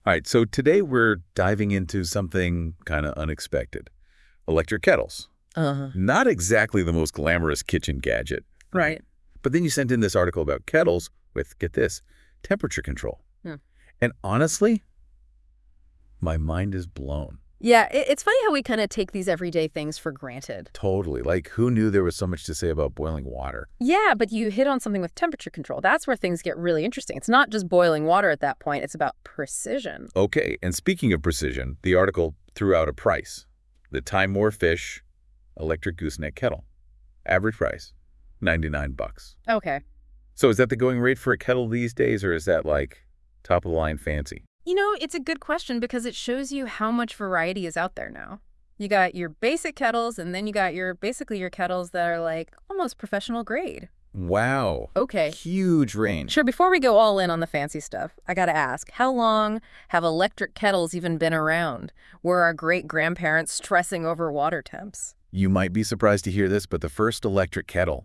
All right, so today we're diving into something kind of unexpected. Electric kettles. Uh-huh. Not exactly the most glamorous kitchen gadget. Right. But then you sent in this article about kettles with, get this, temperature control. Hmm. And honestly, my mind is blown. Yeah, it's funny how we kind of take these everyday things for granted. Totally. Like, who knew there was so much to say about boiling water? Yeah, but you hit on something with temperature control. That's where things get really interesting. It's not just boiling water at that point. It's about precision. Okay, and speaking of precision, the article threw out a price. The Time More Fish electric gooseneck kettle. Average price, $99. Okay. So is that the going rate for a kettle these days, or is that like top of the line fancy? You know, it's a good question because it shows you how much variety is out there now. You got your basic kettles, and then you got basically your kettles that are like almost professional grade. Wow. Okay. Huge range. Sure, before we go all in on the fancy stuff, I gotta ask, how long have electric kettles even been around? Were our great-grandparents stressing over water temps? You might be surprised to hear this, but the first electric kettle,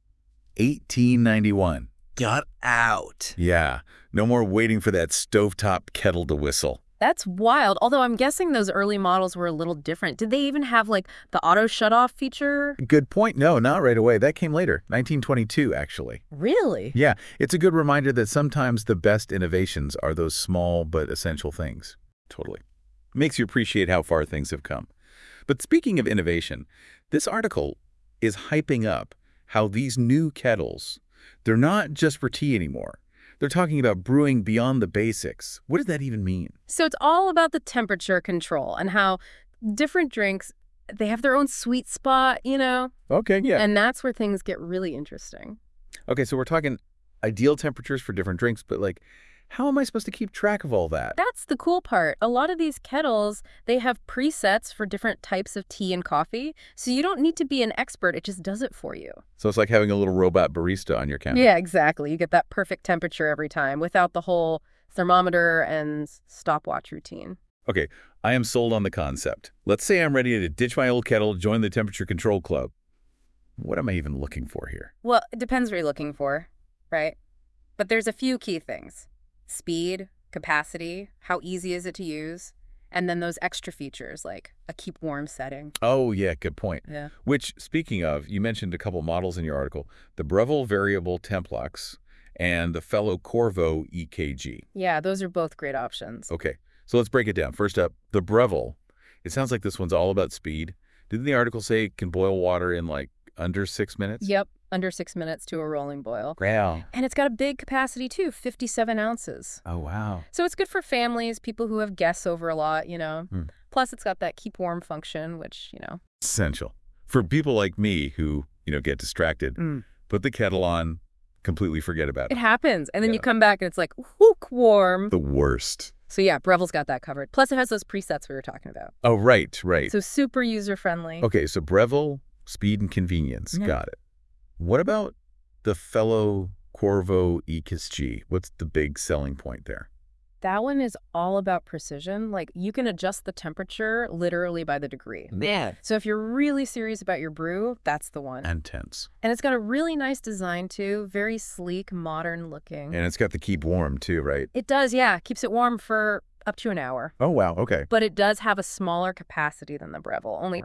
1891. Got out. Yeah, no more waiting for that stovetop kettle to whistle. That's wild, although I'm guessing those early models were a little different. Did they even have, like, the auto shut-off feature? Good point. No, not right away. That came later, 1922, actually. Really? Yeah, it's a good reminder that sometimes the best innovations are those small but essential things. Totally. Makes you appreciate how far things have come. But speaking of innovation, this article is hyping up how these new kettles, they're not just for tea anymore. They're talking about brewing beyond the basics. What does that even mean? So it's all about the temperature control and how different drinks, they have their own sweet spot, you know? Okay, yeah. And that's where things get really interesting. Okay, so we're talking ideal temperatures for different drinks, but like, how am I supposed to keep track of all that? That's the cool part. A lot of these kettles, they have presets for different types of tea and coffee, so you don't need to be an expert. It just does it for you. So it's like having a little robot barista on your counter. Yeah, exactly. You get that perfect temperature every time without the whole thermometer and stopwatch routine. Okay, I am sold on the concept. Let's say I'm ready to ditch my old kettle, join the temperature control club. What am I even looking for here? Well, it depends what you're looking for, right? But there's a few key things. Speed, capacity, how easy is it to use, and then those extra features like a keep warm setting. Oh, yeah, good point. Yeah. Which, speaking of, you mentioned a couple models in your article, the Breville Variable Templux and the Fellow Corvo EKG. Yeah, those are both great options. Okay, so let's break it down. First up, the Breville. It sounds like this one's all about speed. Didn't the article say it can boil water in like under 6 minutes? Yep, under 6 minutes to a rolling boil. Wow. And it's got a big capacity too, 57 ounces. Oh, wow. So it's good for families, people who have guests over a lot, you know. Plus, it's got that keep warm function, which, you know. Essential. For people like me who, get distracted, put the kettle on, completely forget about It it. happens. And then you come back and it's like, lukewarm. The worst. So yeah, Breville's got that covered. Plus, it has those presets we were talking about. Oh, right. So super user-friendly. Okay, so Breville, speed and convenience. Yeah. Got it. What about the Fellow Corvo EKG? What's the big selling point there? That one is all about precision. Like, you can adjust the temperature literally by the degree. Man. So if you're really serious about your brew, that's the one. And tense. And it's got a really nice design, too. Very sleek, modern looking. And it's got the keep warm, too, right? It does, yeah. Keeps it warm for up to an hour. Oh, wow. Okay. But it does have a smaller capacity than the Breville, only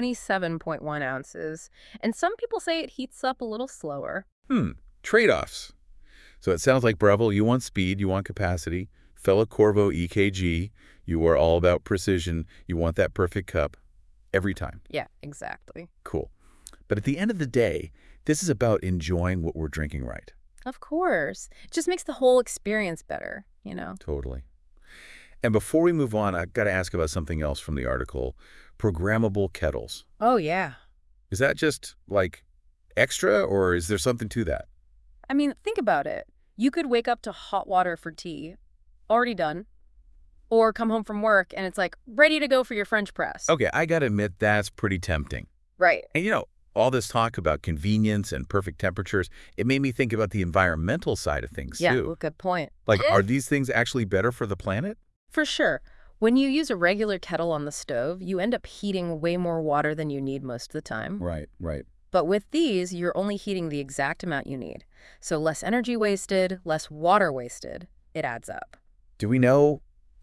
27.1 ounces. And some people say it heats up a little slower. Trade-offs. So it sounds like Breville, you want speed, you want capacity. Fellow Corvo EKG, you are all about precision. You want that perfect cup every time. Yeah, exactly. Cool. But at the end of the day, this is about enjoying what we're drinking, right? Of course. It just makes the whole experience better, you know? Totally. And before we move on, I've got to ask about something else from the article. Programmable kettles. Oh, yeah. Is that just, like, extra, or is there something to that? I mean, think about it. You could wake up to hot water for tea, already done, or come home from work and it's like ready to go for your French press. Okay, I got to admit that's pretty tempting. Right. And, all this talk about convenience and perfect temperatures, it made me think about the environmental side of things, Yeah, too. well, good point. Like, are these things actually better for the planet? For sure. When you use a regular kettle on the stove, you end up heating way more water than you need most of the time. Right. But with these, you're only heating the exact amount you need. So less energy wasted, less water wasted. It adds up. Do we know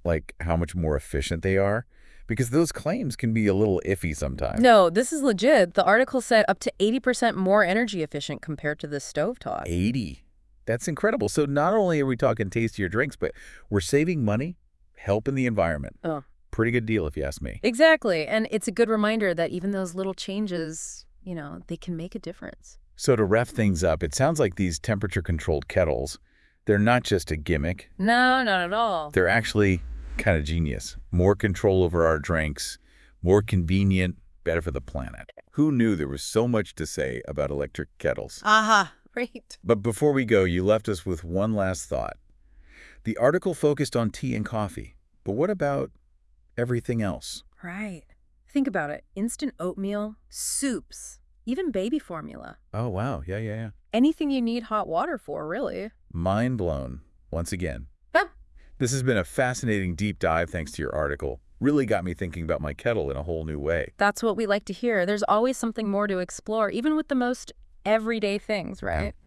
like how much more efficient they are? Because those claims can be a little iffy sometimes. No, this is legit. The article said up to 80% more energy efficient compared to the stovetop. 80. That's incredible. So not only are we talking tastier drinks, but we're saving money, helping the environment. Oh. Pretty good deal if you ask me. Exactly. And it's a good reminder that even those little changes, they can make a difference. So to wrap things up, it sounds like these temperature-controlled kettles, they're not just a gimmick. No, not at all. They're actually kind of genius. More control over our drinks, more convenient, better for the planet. Who knew there was so much to say about electric kettles? Right. But before we go, you left us with one last thought. The article focused on tea and coffee, but what about everything else? Right. Think about it. Instant oatmeal, soups, even baby formula. Oh, wow. Yeah. Anything you need hot water for, really. Mind blown, once again. Huh. This has been a fascinating deep dive thanks to your article. Really got me thinking about my kettle in a whole new way. That's what we like to hear. There's always something more to explore, even with the most everyday things, right?